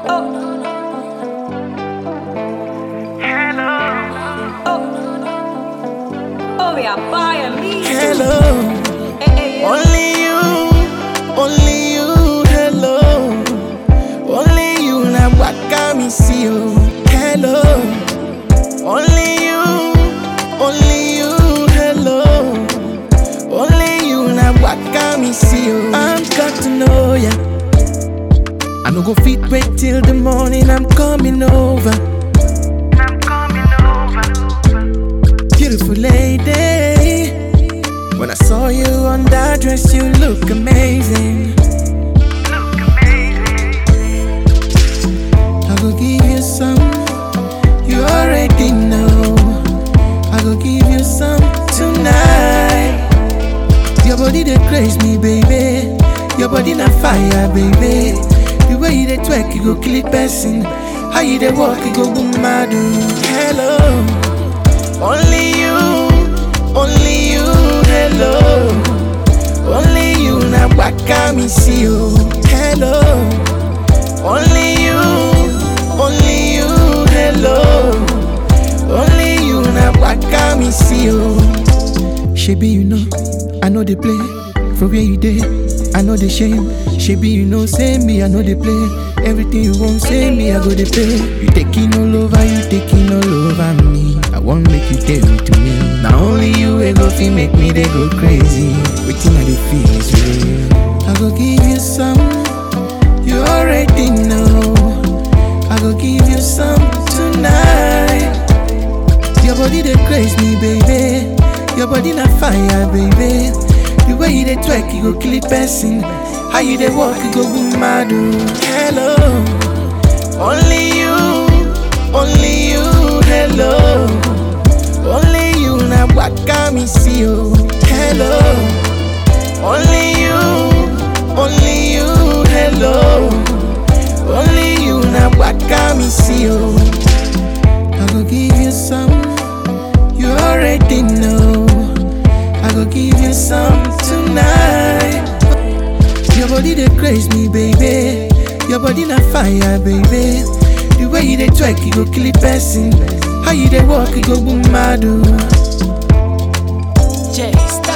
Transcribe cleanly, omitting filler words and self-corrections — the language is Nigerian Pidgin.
Oh, we are buying me. Hello, Hey, only you, hello. Only you na waka me see you. Hello, only you, hello. Only you na waka me see you. I'm got to know ya. I no go fit wait till the morning. I'm coming over. Beautiful lady, when I saw you on that dress, you look amazing. I go give you some, you already know. I go give you some tonight. Your body they craze me, baby. Your body na fire, baby. The way you dey twerk, you go kill it person. How you dey walk, you go boom mad. Hello. Only you, hello. Only you na waka me see you. Hello. Only you, hello. Only you na waka me see you. Shebi you know, I know they play. For where you dey, I know they shame. Shebi you know, say me, I know they play. Everything you won't say me, I go to pay. You taking all over, you taking all over me. I won't make you tell it to me. Now only you will go feel make me they go crazy. Waiting I dey feel is real. I go give you some, you already know. I go give you some tonight. Your body they craze me, baby. Your body na fire, baby. The way you dey twerk, you go kill it person. How you dey walk, you go boom mad. Hello, only you, hello. Only you na waka me see you. Hello, only you, hello. Only you na waka me see you. I go give you some, you already know. I go give you some tonight. Your body they craze me, baby. Your body na fire, baby. The way you dey twerk, you go kill it person. How you dey walk, you go boom mad. Jace.